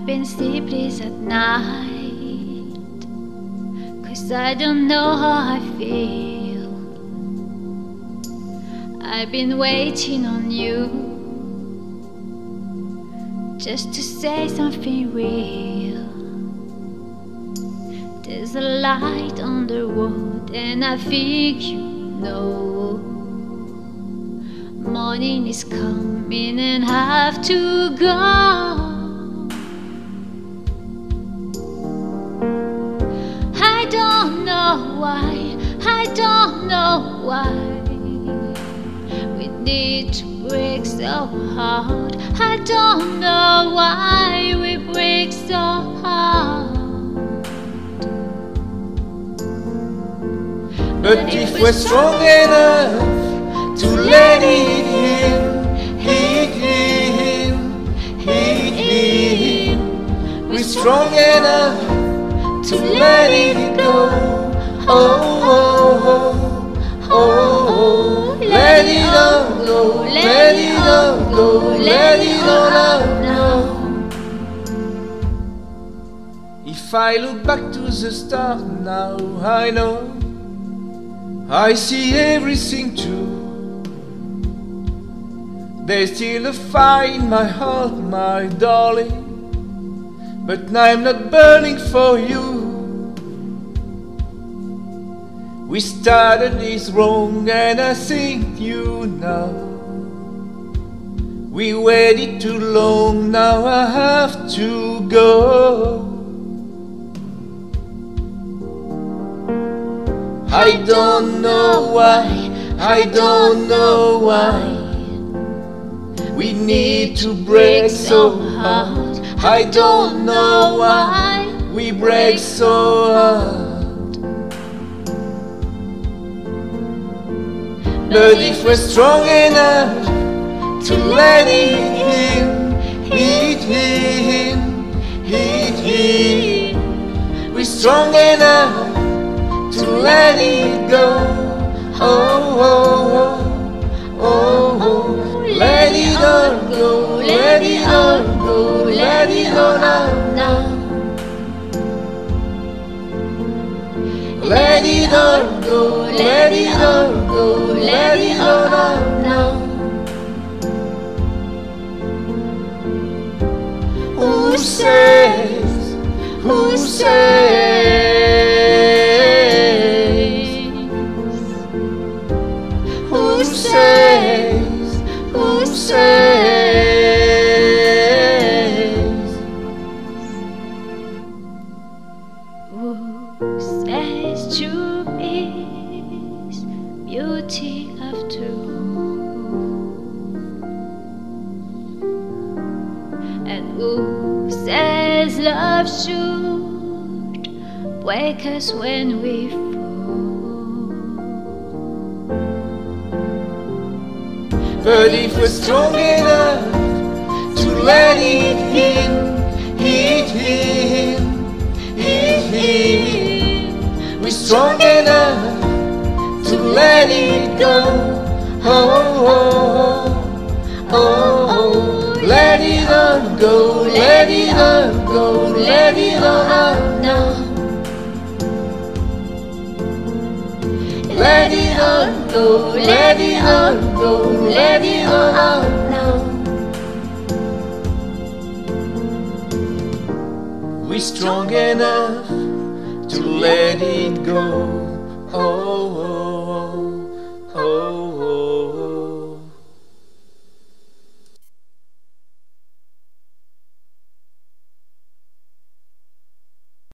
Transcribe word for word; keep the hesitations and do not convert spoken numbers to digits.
I've been sleepless at night, 'cause I don't know how I feel. I've been waiting on you, just to say something real. There's a light on the road, and I think you know morning is coming and I have to go. I don't know why, I don't know why we need to break so hard. I don't know why we break so hard. But if we're strong enough to let it in, hit in, hit in, we're strong enough to let it go. Oh, oh, oh, oh, oh. Let it all go, let it all go, let it all out now. If I look back to the start now, I know I see everything true. There's still a fire in my heart, my darling, but I'm not burning for you. We started this wrong, and I think you know we waited too long, now I have to go. I don't know why, I don't know why we need to break so hard. I don't know why we break so hard. But if we're strong enough to let it in, hit in, hit in, we're strong enough to let it go. Oh, oh, oh, oh, oh. Let it all go, let it all go, let it all out now. Let it all go, let it all go, let it all out now. Who says, who says, who says, who says, who says truth is beauty after all? And who says love should break us when we fall? But if we're strong enough to let it in, hit in, hit in, we're strong enough to let it go. Oh, oh, oh, oh, oh. Let it all go, let it all go, let it all out now. Let it all go, let it all go, let it all out now. We're strong enough to let it go. Oh, oh, oh, oh.